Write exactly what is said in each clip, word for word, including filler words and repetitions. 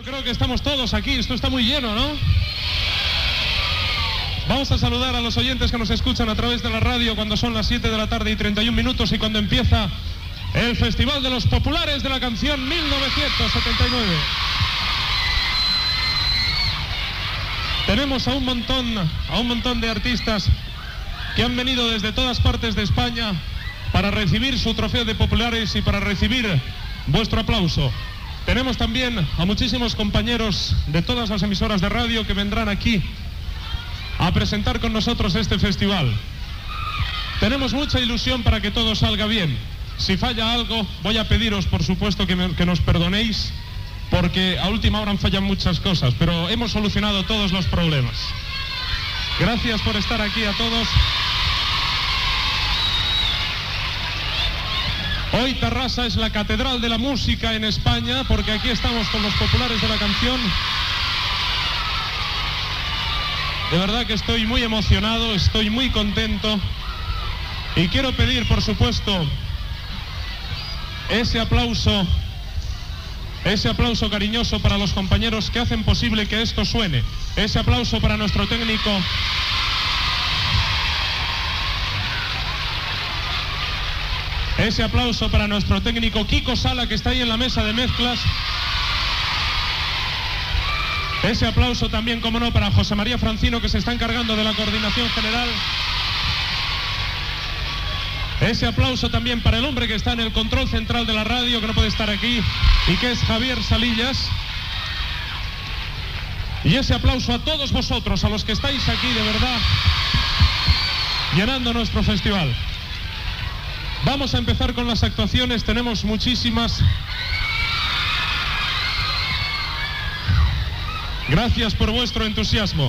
creo que estamos todos aquí, esto está muy lleno, ¿no? Vamos a saludar a los oyentes que nos escuchan a través de la radio cuando son las siete de la tarde y treinta y un minutos y cuando empieza el Festival de los Populares de la Canción mil novecientos setenta y nueve. Tenemos a un montón, a un montón de artistas que han venido desde todas partes de España para recibir su trofeo de populares y para recibir vuestro aplauso. Tenemos también a muchísimos compañeros de todas las emisoras de radio que vendrán aquí a presentar con nosotros este festival. Tenemos mucha ilusión para que todo salga bien. Si falla algo, voy a pediros, por supuesto, que, me, que nos perdonéis, porque a última hora han fallado muchas cosas, pero hemos solucionado todos los problemas. Gracias por estar aquí a todos. Hoy Tarrasa es la catedral de la música en España, porque aquí estamos con los populares de la canción. De verdad que estoy muy emocionado, estoy muy contento y quiero pedir, por supuesto, ese aplauso, ese aplauso cariñoso para los compañeros que hacen posible que esto suene. Ese aplauso para nuestro técnico Ese aplauso para nuestro técnico Kiko Sala, que está ahí en la mesa de mezclas. Ese aplauso también, como no, para José María Francino, que se está encargando de la coordinación general. Ese aplauso también para el hombre que está en el control central de la radio, que no puede estar aquí, y que es Javier Salillas. Y ese aplauso a todos vosotros, a los que estáis aquí de verdad, llenando nuestro festival. Vamos a empezar con las actuaciones, tenemos muchísimas. Gracias por vuestro entusiasmo.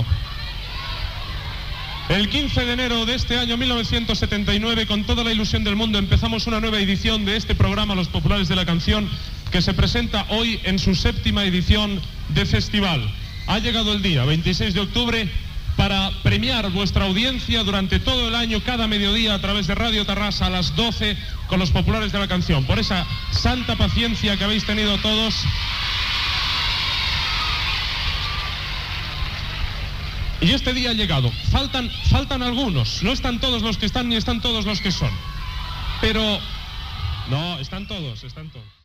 El quince de enero de este año mil novecientos setenta y nueve, con toda la ilusión del mundo, empezamos una nueva edición de este programa Los Populares de la Canción, que se presenta hoy en su séptima edición de festival. Ha llegado el día, veintiséis de octubre, para premiar vuestra audiencia durante todo el año, cada mediodía, a través de Radio Tarrasa a las doce, con los Populares de la Canción. Por esa santa paciencia que habéis tenido todos. Y este día ha llegado. Faltan, faltan algunos. No están todos los que están, ni están todos los que son. Pero... no, están todos, están todos.